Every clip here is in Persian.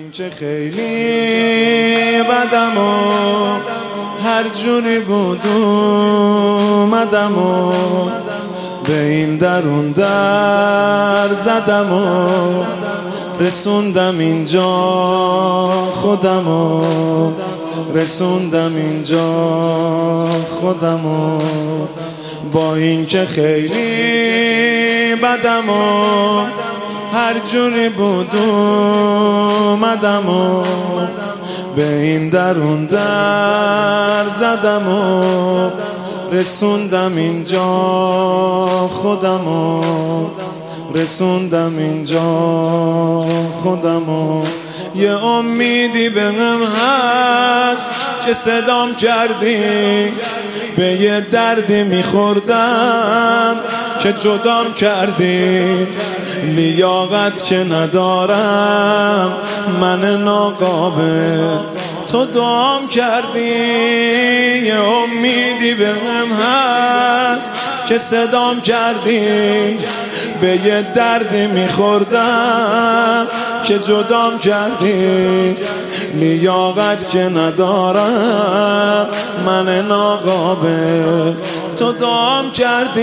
این که خیلی بدم و هر جوری بود اومدم و به این درون در زدم و رسوندم اینجا خودم و رسوندم اینجا خودم و با این که خیلی بدم و هر جوری بود اومدم و به این درون در زدم و رسوندم اینجا خودم و رسوندم اینجا خودم و یه امیدی بهم هست که صدام کردی به یه دردی میخوردم که جدام کردی لیاقت که ندارم من ناقابل تو دعام کردی یه امیدی بهم هست که صدام کردی به یه دردی میخوردم که جدام کردی لیاقت که ندارم من ناقابل تو دعام کردی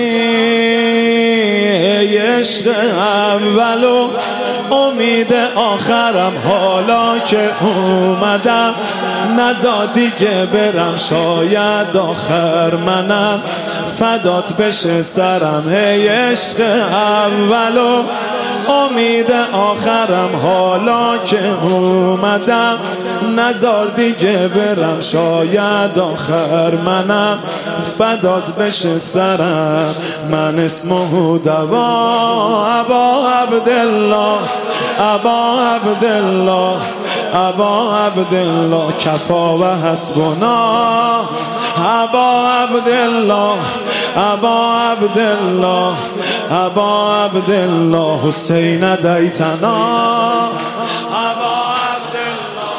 ای عشق اول و امید آخرم حالا که اومدم نزادی که برم شاید آخر منم فدات بشه سرم ای عشق اول و امید آخرم حالا که اومدم نزار دیگه برم شاید آخر منم فدات بشه سرم من اسمه دوا ابا عبدالله ابا عبدالله ابا عبدالله کفا و حسبنا ابا عبدالله ابا عبدالله ابا عبدالله حسین دیتنا ابا عبدالله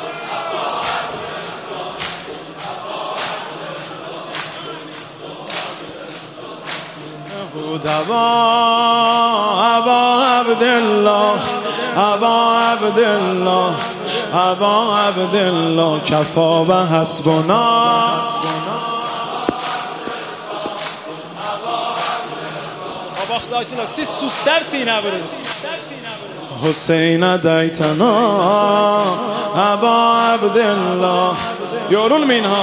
ابا عبدالله ابا عبدالله ابا عبدالله کفا و حسبنا Siz sus dersin abiniz. حسین دیتنا ابا عبدالله Yorulmayın ha.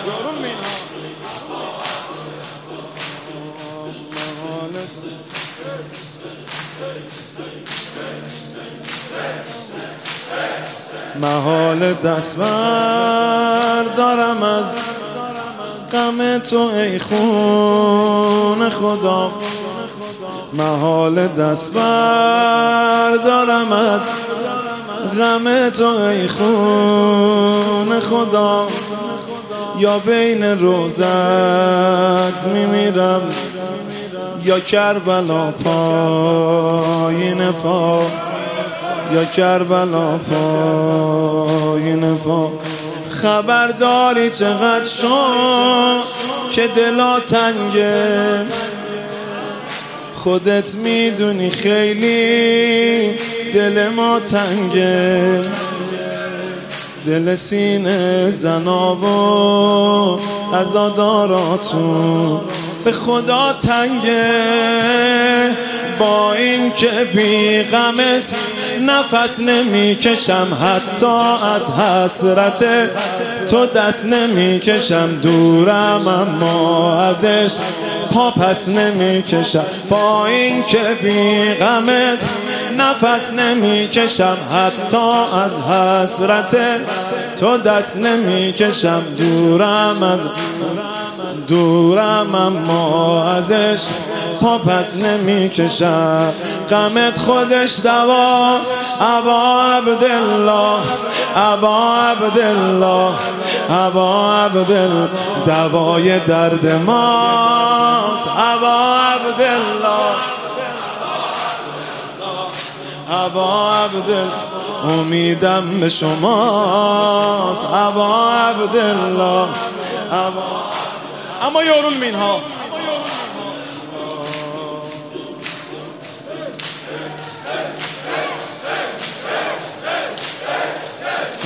محال دست بردارم از غم تو ای خون خدا محال دست بردارم از غم تو ای خون خدا یا بین روزت میمیرم یا کربلا پایین پا یا کربلا پایین پا خبرداری چقدر شد که دلا تنگه خودت میدونی خیلی دل ما تنگه دل سینه زنا و عزاداراتون به خدا تنگه با این که بی غمت نفس نمیکشم حتی از حسرت تو دست نمیکشم دورم اما ازش پا پس نمیکشم با این که بی غمت نفس نمیکشم حتی از حسرت تو دست نمیکشم دورم اما ازش پا پس نمیکشم غمت خودش دواست ابا عبدالله ابا عبدالله ابا عبدالله دوای درد ماست ابا عبدالله ابا عبدالله امیدم به شماست ابا عبدالله Ama yorulmayın ha.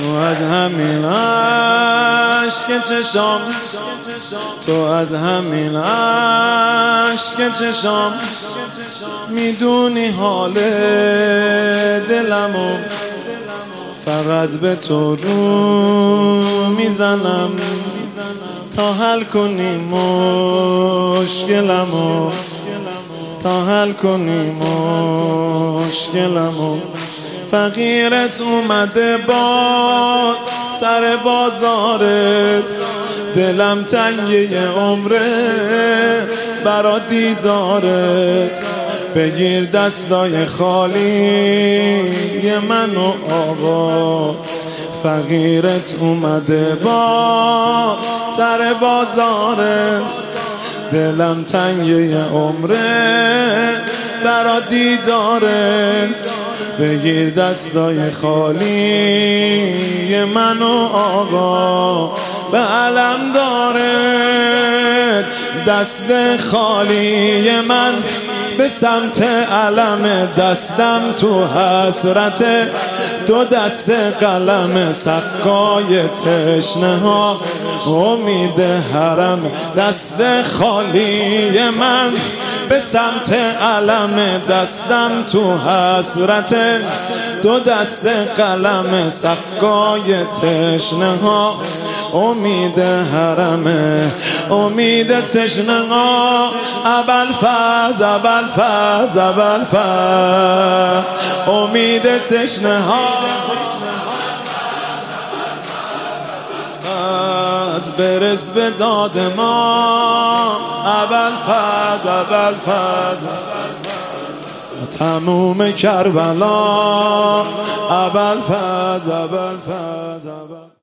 تو از همین عشق چشام، تو از همین عشق چشام میدونی حال دلمو، فقط به تو رو میزنم تا حل کنی مشکلمو، تا حل کنی مشکلمو. فقیرت اومده با سر بازارت، دلم تنگه عمره برا دیدارت. بگیر دستای خالی منو آقا، فقیرت اومده با سر بازارت، دلم تنگه عمره برا دیدارت. بگیر دستای خالی منو آقا، به علم دارد دست خالی من، به سمت علم دستم تو حسرت، دو دست قلم سقای تشنه ها امید حرم. دست خالی من به سمت علم دستم تو حسرت، دو دست قلم سقای تشنه ها امید حرم، امید تشنه ها. ابوالفضل ابوالفضل ابوالفضل امید تشنه ها، از برس به داد ما. ابوالفضل ابوالفضل تموم کربلا. ابوالفضل ابوالفضل